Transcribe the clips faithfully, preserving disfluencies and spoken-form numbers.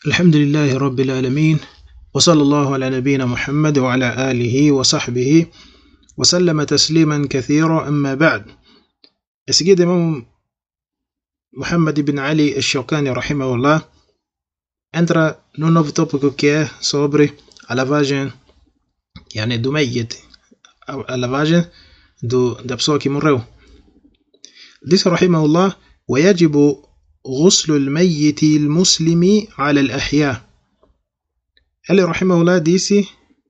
الحمد لله رب العالمين وصلى الله على نبينا محمد وعلى آله وصحبه وسلم تسليما كثيرا أما بعد. السيد إمام محمد بن علي الشوكاني رحمه الله entra num novo tópico que é sobre a lavagem يعني do ميت, a lavagem do, da pessoa que morreu. Disse رحمه الله ويجب غسل الميت المسلم على الأحياء. Ele رحمه الله disse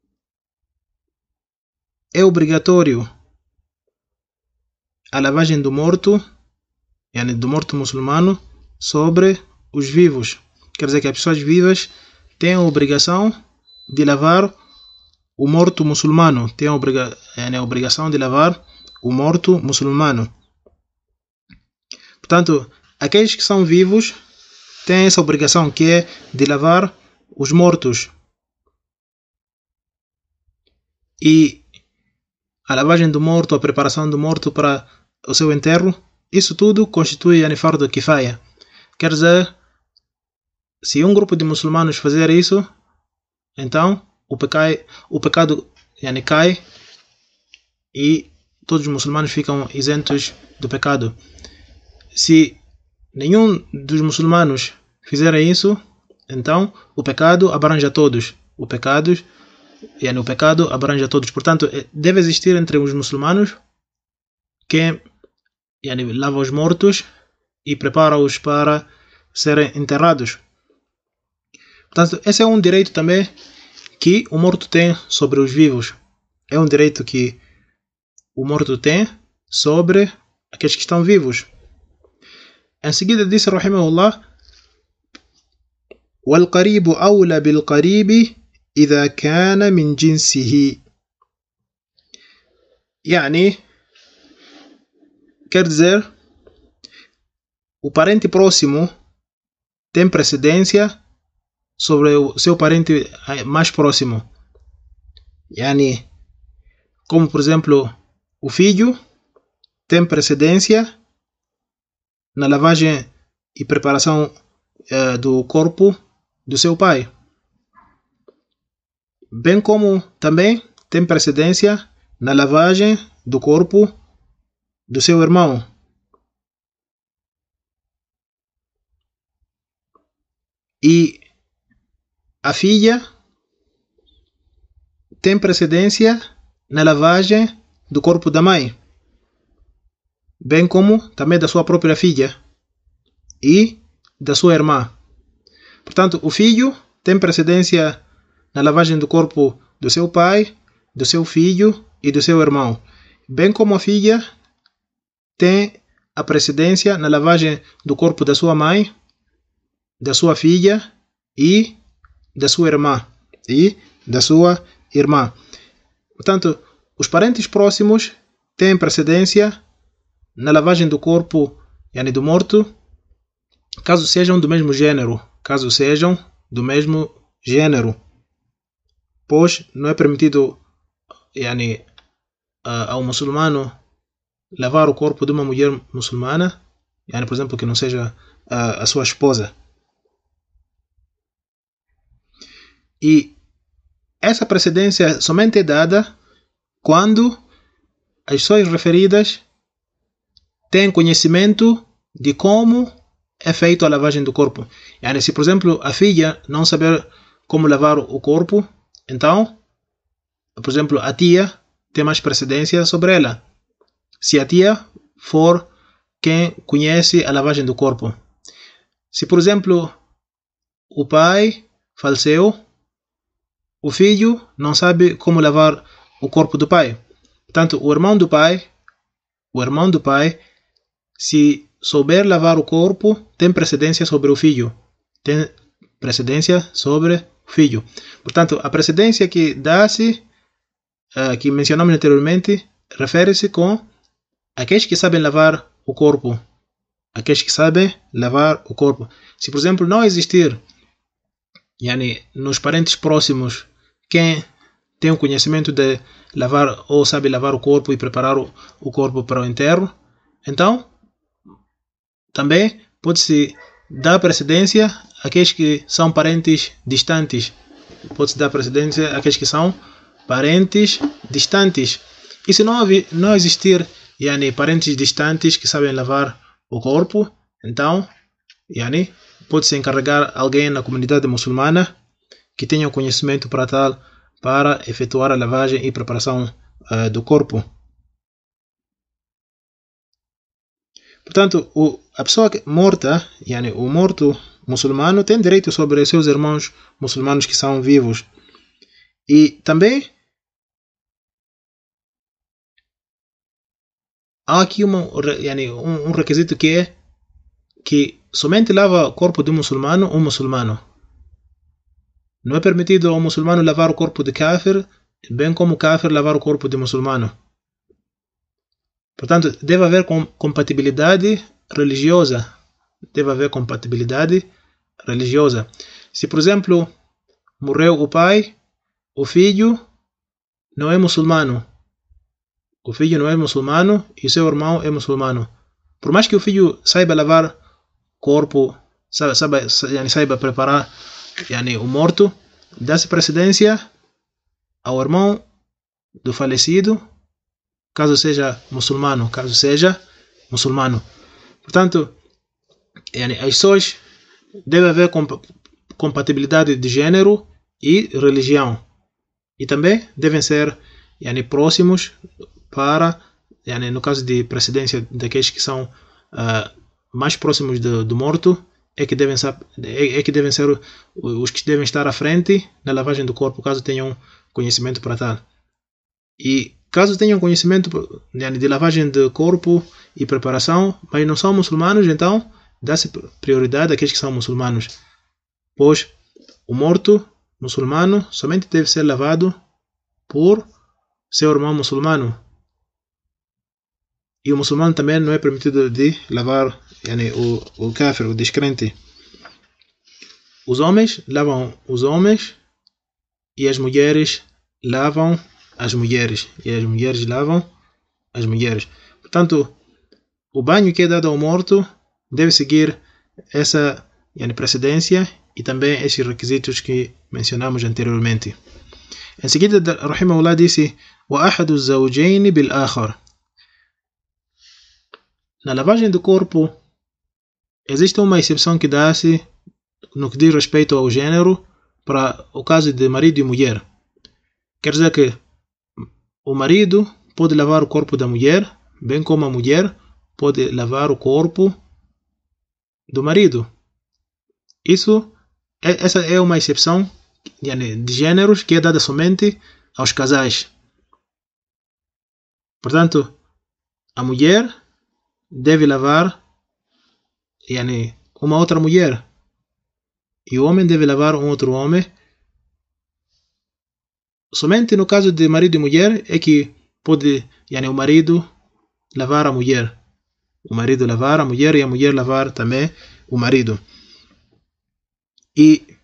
é obrigatório a lavagem do morto, يعني do morto muçulmano, sobre os vivos. Quer dizer que as pessoas vivas têm a obrigação de lavar o morto muçulmano, têm a, obriga يعني a obrigação de lavar o morto muçulmano. Portanto, aqueles que são vivos têm essa obrigação, que é de lavar os mortos. E a lavagem do morto, a preparação do morto para o seu enterro, isso tudo constitui yani fardo kifaya. Quer dizer, se um grupo de muçulmanos fazer isso, então o, pecai, o pecado yani cai e todos os muçulmanos ficam isentos do pecado. Se nenhum dos muçulmanos fizer isso, então o pecado abrange a todos. O pecado, yani, o pecado abrange a todos. Portanto, deve existir entre os muçulmanos quem yani, lava os mortos e prepara-os para serem enterrados. Portanto, esse é um direito também que o morto tem sobre os vivos. É um direito que o morto tem sobre aqueles que estão vivos. Em seguida disse rahimahullah والقريب أولى بالقريب إذا كان من جنسه. يعني quer dizer, o parente próximo tem precedência sobre o seu parente mais próximo. Yani, como por exemplo, o filho tem precedência na lavagem e preparação uh, do corpo do seu pai, bem como também tem precedência na lavagem do corpo do seu irmão. E a filha tem precedência na lavagem do corpo da mãe, bem como também da sua própria filha e da sua irmã. Portanto, o filho tem precedência na lavagem do corpo do seu pai, do seu filho e do seu irmão, bem como a filha tem a precedência na lavagem do corpo da sua mãe, da sua filha e da sua irmã e da sua irmã. Portanto, os parentes próximos têm precedência na lavagem do corpo yani do morto, caso sejam do mesmo gênero, caso sejam do mesmo gênero, pois não é permitido yani, ao muçulmano lavar o corpo de uma mulher muçulmana, yani, por exemplo, que não seja a, a sua esposa. E essa precedência somente é dada quando as pessoas referidas têm conhecimento de como é feito a lavagem do corpo. Yani, se, por exemplo, a filha não saber como lavar o corpo, então, por exemplo, a tia tem mais precedência sobre ela. Se a tia for quem conhece a lavagem do corpo. Se, por exemplo, o pai faleceu, o filho não sabe como lavar o corpo do pai. Portanto, o irmão do pai, o irmão do pai, se souber lavar o corpo, tem precedência sobre o filho. Tem precedência sobre o filho. Portanto, a precedência que dá-se, uh, que mencionamos anteriormente, refere-se com aqueles que sabem lavar o corpo. Aqueles que sabem lavar o corpo. Se, por exemplo, não existir yani, nos parentes próximos quem tem o conhecimento de lavar ou sabe lavar o corpo e preparar o, o corpo para o enterro, então também pode-se dar precedência aqueles que são parentes distantes. Pode-se dar precedência àqueles que são parentes distantes. E se não, haver, não existir yani, parentes distantes que sabem lavar o corpo, então yani, pode-se encarregar alguém na comunidade muçulmana que tenha o conhecimento para tal, para efetuar a lavagem e preparação uh, do corpo. Portanto, o, a pessoa morta, yani, o morto muçulmano, tem direito sobre os seus irmãos muçulmanos que são vivos. E também há aqui uma, yani, um, um requisito que é que somente lava o corpo de um muçulmano um muçulmano. Não é permitido ao muçulmano lavar o corpo de kafir, bem como o kafir lavar o corpo de muçulmano. Portanto, deve haver compatibilidade religiosa. Deve haver compatibilidade religiosa. Se, por exemplo, morreu o pai, o filho não é muçulmano. O filho não é muçulmano e seu irmão é muçulmano. Por mais que o filho saiba lavar corpo, saiba, saiba, saiba preparar yani, o morto, dá-se precedência ao irmão do falecido, caso seja muçulmano, caso seja muçulmano. Portanto, yani, as pessoas deve haver comp compatibilidade de gênero e religião. E também devem ser yani, próximos para, yani, no caso de precedência daqueles que são uh, mais próximos do, do morto, é que, devem ser, é, é que devem ser os que devem estar à frente na lavagem do corpo, caso tenham conhecimento para tal. E caso tenham conhecimento yani, de lavagem do corpo e preparação, mas não são muçulmanos, então dá-se prioridade àqueles que são muçulmanos, pois o morto muçulmano somente deve ser lavado por seu irmão muçulmano. E o muçulmano também não é permitido de lavar yani, o, o kafir, o descrente. Os homens lavam os homens e as mulheres lavam as mulheres. E as mulheres lavam as mulheres. Portanto, o banho que é dado ao morto deve seguir essa yani, precedência e também esses requisitos que mencionamos anteriormente. Em seguida, Rahimahullah disse: وَأَحَدُ الزَّوْجَيْنِ بِالْآخَرِ. Na lavagem do corpo, existe uma exceção que dá-se no que diz respeito ao gênero para o caso de marido e mulher. Quer dizer que o marido pode lavar o corpo da mulher, bem como a mulher pode lavar o corpo do marido. Isso, essa é uma exceção de gêneros que é dada somente aos casais. Portanto, a mulher deve lavar yani, uma outra mulher e o homem deve lavar um outro homem. Somente no caso de marido e mulher é que pode yani, o marido lavar a mulher, o marido lavar a mulher e a mulher lavar também o marido. E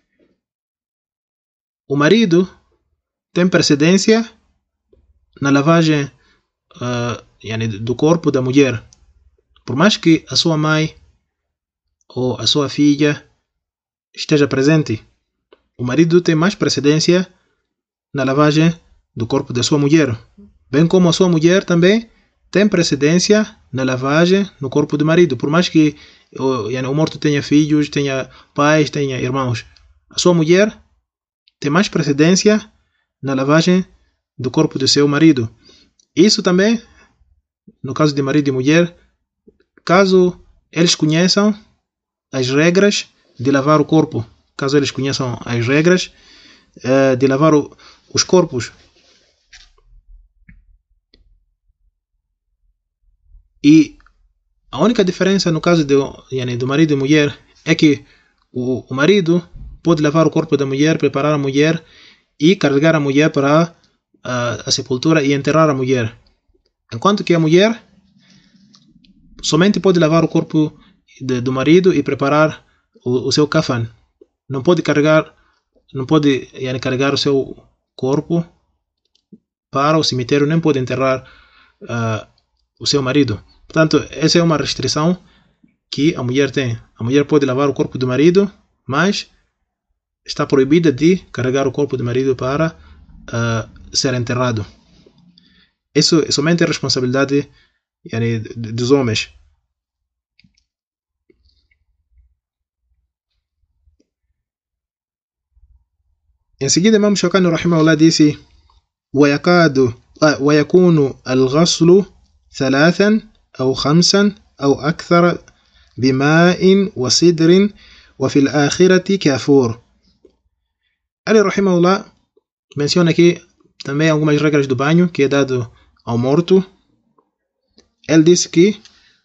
o marido tem precedência na lavagem uh, yani, do corpo da mulher. Por mais que a sua mãe ou a sua filha esteja presente, o marido tem mais precedência na lavagem do corpo da sua mulher, bem como a sua mulher também tem precedência na lavagem no corpo do marido. Por mais que o, yani, o morto tenha filhos, tenha pais, tenha irmãos, a sua mulher tem mais precedência na lavagem do corpo do seu marido. Isso também, no caso de marido e mulher, caso eles conheçam as regras de lavar o corpo, caso eles conheçam as regras uh, de lavar o, os corpos. E a única diferença no caso de, yani, do marido e mulher é que o, o marido pode lavar o corpo da mulher, preparar a mulher e carregar a mulher para uh, a sepultura e enterrar a mulher. Enquanto que a mulher somente pode lavar o corpo de, do marido e preparar o, o seu kafan. Não pode carregar, não pode yani, carregar o seu corpo para o cemitério, nem pode enterrar uh, o seu marido. Portanto, essa é uma restrição que a mulher tem. A mulher pode lavar o corpo do marido, mas está proibida de carregar o corpo do marido para uh, ser enterrado. Isso é somente a responsabilidade yani, dos homens. Em seguida, Imam Shawkani rahimahullah disse: ويكاد ويكون الغسل ثلاثا أو خمسا أو أكثر بماء وسدر وفي الآخرة كافور. Ali rahimahullah menciona aqui também algumas regras do banho que é dado ao morto. Ele disse que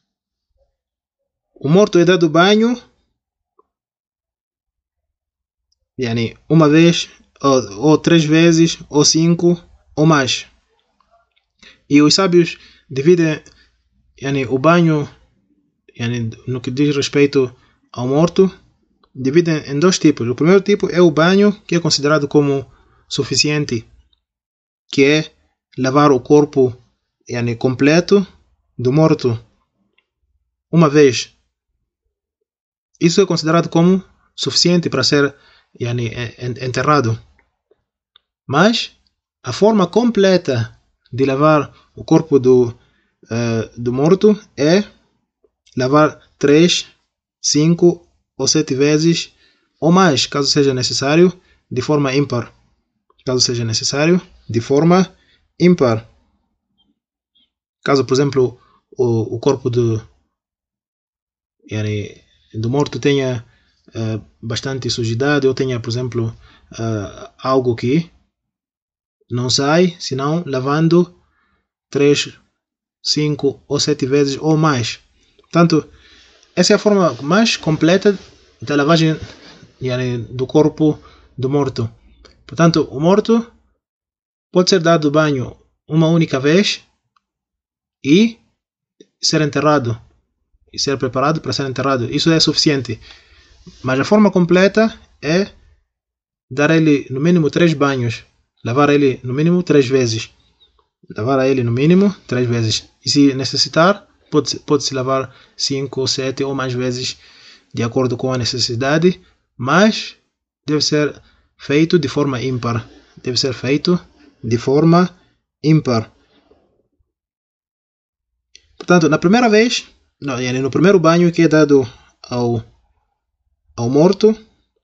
o morto é dado banho yani, uma vez ou, ou três vezes ou cinco ou mais. E os sábios dividem yani, o banho yani, no que diz respeito ao morto, dividem em dois tipos. O primeiro tipo é o banho que é considerado como suficiente, que é lavar o corpo yani, completo do morto uma vez. Isso é considerado como suficiente para ser yani, enterrado. Mas a forma completa de lavar o corpo do, uh, do morto é lavar três, cinco ou sete vezes ou mais, caso seja necessário, de forma ímpar. Caso seja necessário, de forma ímpar. Caso, por exemplo, o, o corpo do, yani, do morto tenha uh, bastante sujidade ou tenha, por exemplo, uh, algo que não sai, senão lavando três, cinco ou sete vezes ou mais. Portanto, essa é a forma mais completa da lavagem yani, do corpo do morto. Portanto, o morto pode ser dado banho uma única vez e ser enterrado e ser preparado para ser enterrado. Isso é suficiente. Mas a forma completa é dar a ele no mínimo três banhos. Lavar ele no mínimo três vezes. Lavar a ele no mínimo três vezes. E se necessitar, pode-se pode-se lavar cinco, sete ou mais vezes de acordo com a necessidade. Mas deve ser feito de forma ímpar. Deve ser feito de forma ímpar. Portanto, na primeira vez, não, no primeiro banho que é dado ao, ao morto,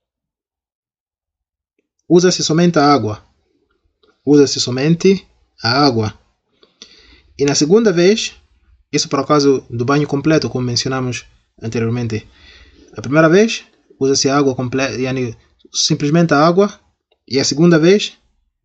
usa-se somente a água. Usa-se somente a água. E na segunda vez, isso para o caso do banho completo, como mencionamos anteriormente. A primeira vez, usa-se a água completa, yani, simplesmente a água. E a segunda vez,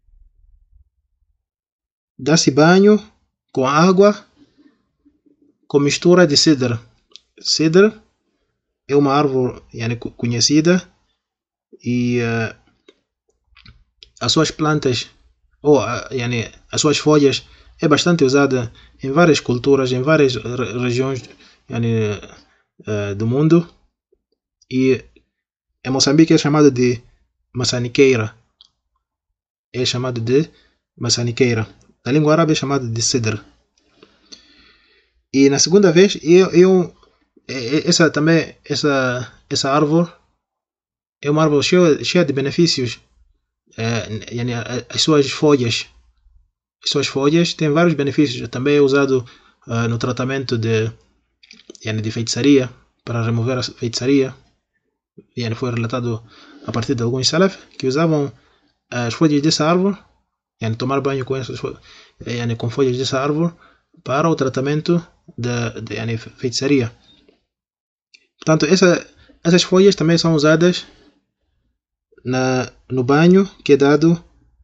dá-se banho com a água com mistura de cedro. Cedro é uma árvore yani, conhecida e uh, as suas plantas ou uh, yani, as suas folhas é bastante usada em várias culturas, em várias re regiões yani, uh, do mundo. E em Moçambique é chamado de maçaniqueira. É chamado de maçaniqueira. Na língua árabe é chamado de cedro. E na segunda vez, eu, eu, essa também, essa, essa árvore é uma árvore cheia, cheia de benefícios. É, yani, as suas folhas, as suas folhas têm vários benefícios. Também é usado uh, no tratamento de, yani, de feitiçaria, para remover a feitiçaria. Yani, foi relatado a partir de alguns salaf que usavam as folhas dessa árvore, yani, tomar banho com essas yani, com folhas dessa árvore para o tratamento de, de yani, feitiçaria. Portanto, essa, essas folhas também são usadas na, no banho que é dado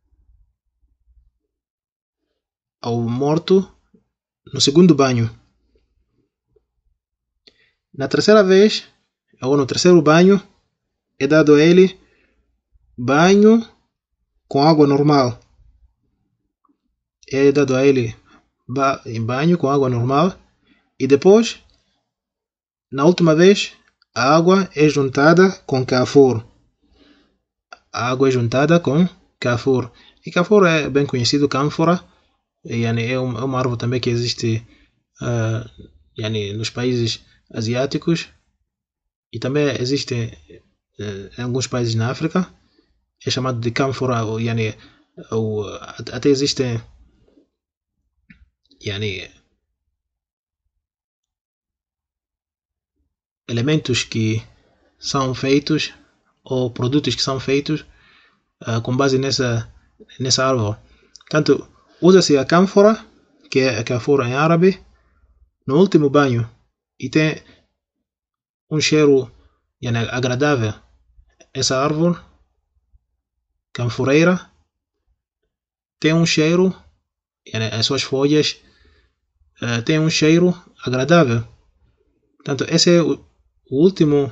ao morto no segundo banho. Na terceira vez, ou no terceiro banho, é dado a ele banho com água normal. É dado a ele em banho com água normal e depois, na última vez, a água é juntada com cafur. A água é juntada com cafur. E cafur é bem conhecido, cânfora. Yani, é uma árvore também que existe uh, yani, nos países asiáticos. E também existe em alguns países na África, é chamado de cânfora, ou, yani, ou, até existem yani, elementos que são feitos ou produtos que são feitos uh, com base nessa, nessa árvore. Portanto, usa-se a cânfora, que é a cafura em árabe, no último banho, e tem um cheiro yani, agradável. Essa árvore canforeira tem um cheiro, yani, as suas folhas uh, têm um cheiro agradável. Portanto, esse é o, o último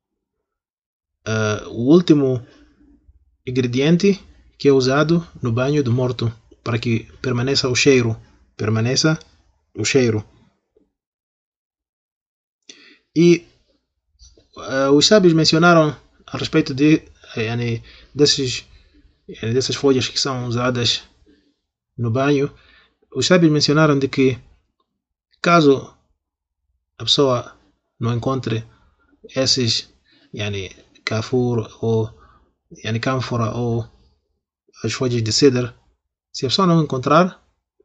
uh, o último ingrediente que é usado no banho do morto para que permaneça o cheiro, permaneça o cheiro. E uh, os sábios mencionaram a respeito de yani, desses, yani, dessas folhas que são usadas no banho. Os sábios mencionaram de que caso a pessoa não encontre esses yani, kafur ou yani, cânfora ou as folhas de cedro, se a pessoa não encontrar,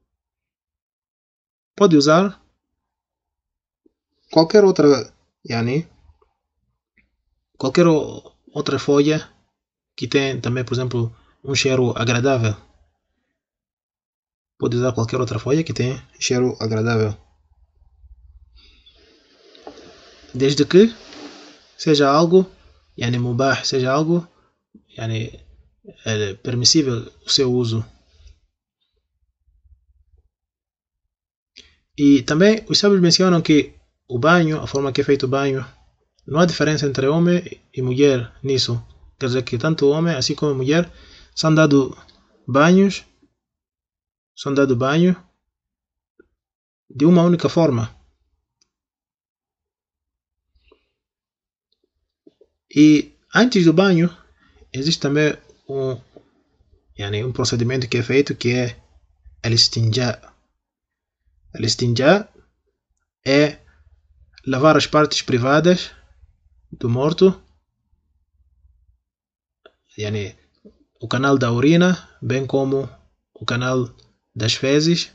pode usar qualquer outra yani, qualquer outra folha que tem também, por exemplo, um cheiro agradável. Pode usar qualquer outra folha que tem cheiro agradável, desde que seja algo yani, mubah, seja algo yani, é permissível o seu uso. E também os sábios mencionam que o banho, a forma que é feito o banho, não há diferença entre homem e mulher nisso. Quer dizer que tanto o homem assim como a mulher são dados banhos, são dados banho de uma única forma. E antes do banho existe também um, yani, um procedimento que é feito que é al-istinja. Al-istinja é lavar as partes privadas do morto, yani, o canal da urina, bem como o canal das fezes,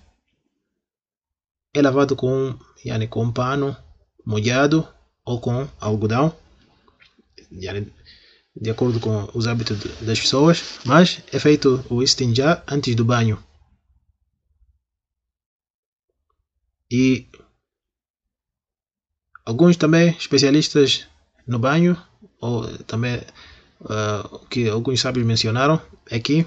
é lavado com, yani, com um pano molhado ou com algodão, yani, de acordo com os hábitos das pessoas, mas é feito o istinja antes do banho. E alguns também especialistas no banho, ou também uh, o que alguns sábios mencionaram, é que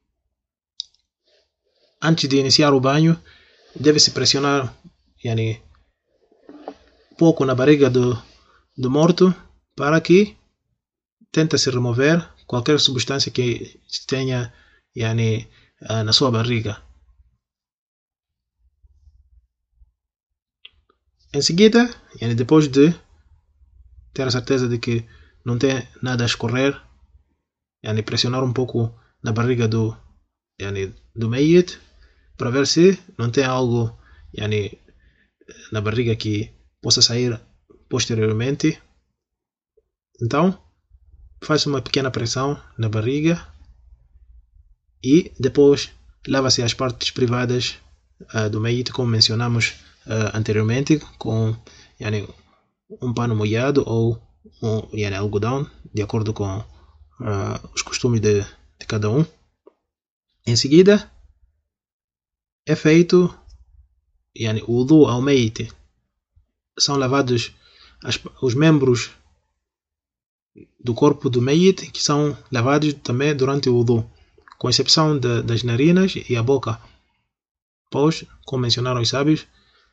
antes de iniciar o banho deve-se pressionar yani, pouco na barriga do, do morto para que tente-se remover qualquer substância que tenha yani, uh, na sua barriga. Em seguida, yani, depois de ter a certeza de que não tem nada a escorrer, yani, pressionar um pouco na barriga do, yani, do meyyit para ver se não tem algo yani, na barriga que possa sair posteriormente. Então, faz uma pequena pressão na barriga e depois lava-se as partes privadas uh, do meyyit, como mencionamos uh, anteriormente, com yani, um pano molhado ou um yani, algodão, de acordo com uh, os costumes de, de cada um. Em seguida, é feito yani, o wudu ao meyyit. São lavados as, os membros do corpo do meyyit, que são lavados também durante o wudu, com exceção de, das narinas e a boca, pois, como mencionaram os sábios,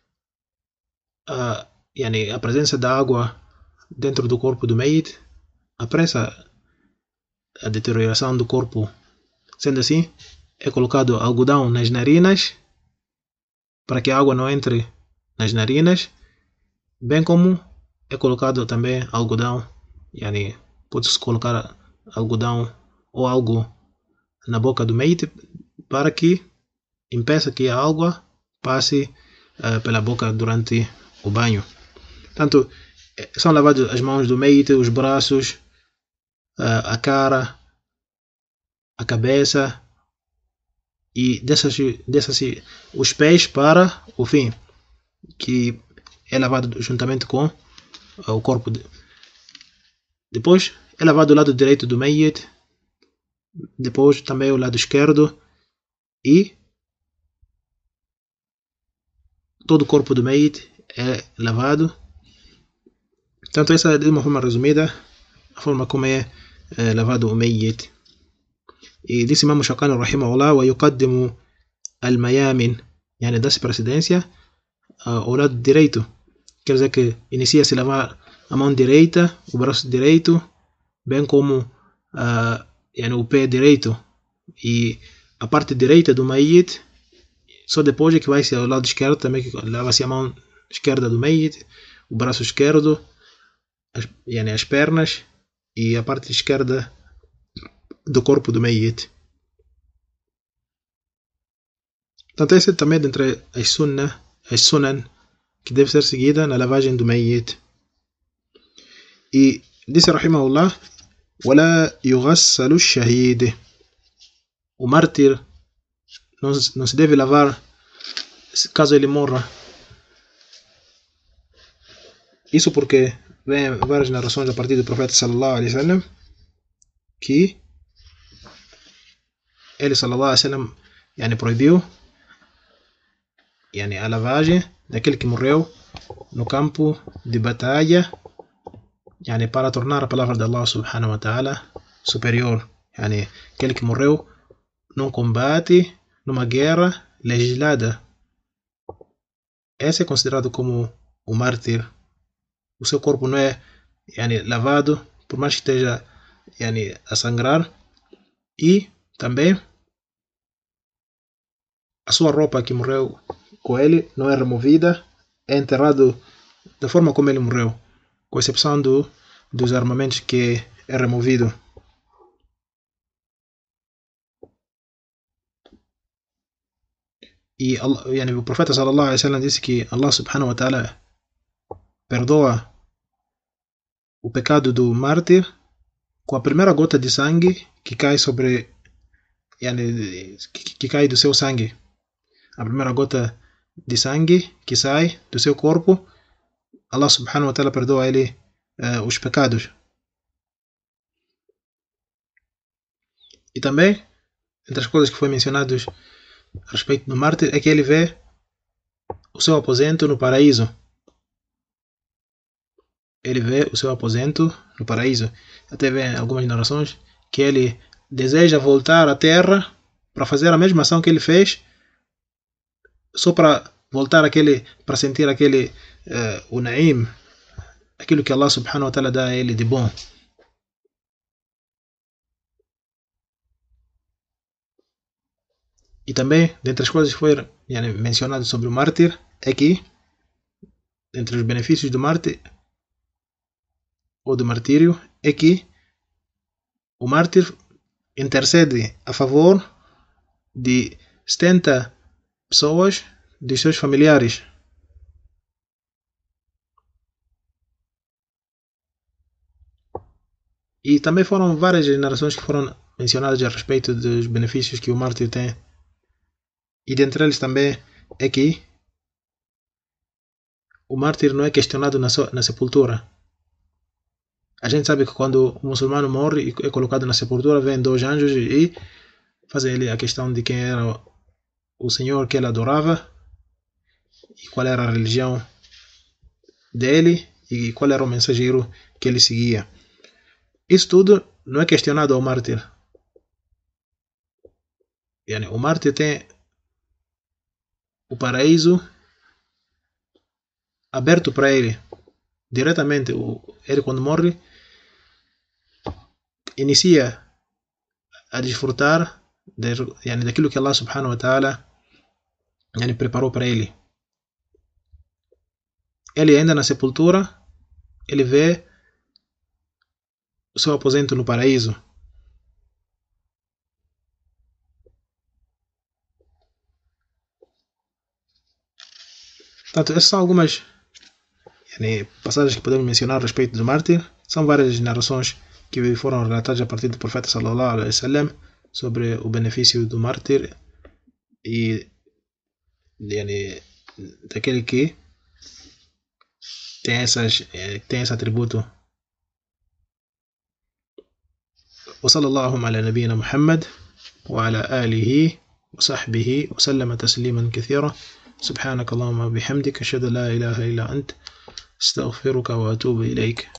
a, yani, a presença da água dentro do corpo do meyyit apressa a deterioração do corpo. Sendo assim, é colocado algodão nas narinas para que a água não entre nas narinas, bem como é colocado também algodão, yani, pode-se colocar algodão ou algo na boca do meyyit para que impeça que a água passe uh, pela boca durante o banho. Portanto, são lavadas as mãos do meyyit, os braços, uh, a cara, a cabeça e dessas, dessas os pés para o fim, que é lavado juntamente com uh, o corpo. De... Depois é lavado o lado direito do Mayyit, depois também o lado esquerdo e todo o corpo do Mayyit é lavado. Portanto, essa é de uma forma resumida a forma como é, é lavado o Mayyit. E disse Imam Shawkani rahimahullah: wa yuqaddimu al-mayamin, yani dá-se precedência uh, ao lado direito. Quer dizer que inicia-se a lavar a mão direita, o braço direito, bem como uh, yani o pé direito e a parte direita do Mayyit. Só depois é que vai-se ao lado esquerdo, também que lava-se a mão esquerda do Mayyit, o braço esquerdo, as, yani as pernas e a parte esquerda do corpo do Mayyit. Portanto, esse é também dentre as sunnah, as sunan que deve ser seguida na lavagem do Mayyit. E disse rahimahullah: وَلَا يُغَسَّلُ الشَّهِيدِ, o mártir não, não se deve lavar caso ele morra. Isso porque vem várias narrações a partir do profeta sallallahu alaihi wasallam que ele sallallahu alaihi wasallam yani, proibiu yani, a lavagem daquele que morreu no campo de batalha, yani, para tornar a palavra de Allah subhanahu wa ta'ala superior. Yani, aquele que morreu num combate, numa guerra legislada, esse é considerado como o mártir. O seu corpo não é yani, lavado, por mais que esteja yani, a sangrar, e também a sua roupa que morreu com ele não é removida, é enterrado da forma como ele morreu, com exceção do, dos armamentos que é removido. E yani, o profeta sallallahu alaihi wasallam disse que Allah subhanahu wa ta'ala perdoa o pecado do mártir com a primeira gota de sangue que cai sobre yani, que, que cai do seu sangue. A primeira gota de sangue que sai do seu corpo, Allah subhanahu wa ta'ala perdoa a ele uh, os pecados. E também, entre as coisas que foi mencionadas a respeito do mártir, é que ele vê o seu aposento no paraíso. Ele vê o seu aposento no paraíso. Até vê algumas narrações que ele deseja voltar à terra para fazer a mesma ação que ele fez, só para voltar aquele, para sentir aquele uh, o naim, aquilo que Allah subhanahu wa ta'ala dá a ele de bom. E também, dentre as coisas que foi yani, mencionado sobre o mártir, é que, entre os benefícios do mártir, ou do martírio, é que o mártir intercede a favor de setenta pessoas de seus familiares. E também foram várias narrações que foram mencionadas a respeito dos benefícios que o mártir tem. E dentre eles também é que o mártir não é questionado na, so, na sepultura. A gente sabe que quando o muçulmano morre e é colocado na sepultura, vêm dois anjos e fazem ele a questão de quem era o Senhor que ele adorava e qual era a religião dele e qual era o mensageiro que ele seguia. Isso tudo não é questionado ao mártir. Yani, o mártir tem o paraíso aberto para ele diretamente. Ele, quando morre, inicia a desfrutar de, yani, daquilo que Allah subhanahu wa ta'ala yani, preparou para ele. Ele ainda na sepultura, ele vê o seu aposento no paraíso. Portanto, essas são algumas yani, passagens que podemos mencionar a respeito do mártir. São várias narrações que foram relatados a partir do profeta sallallahu alaihi wasallam sobre o benefício do mártir e yani, daquele que tem, essas, tem esse atributo. وصلى الله على نبينا محمد وعلى آله وصحبه وسلم تسليما كثيرا سبحانك اللهم وبحمدك أشهد لا إله إلا أنت استغفرك وأتوب إليك.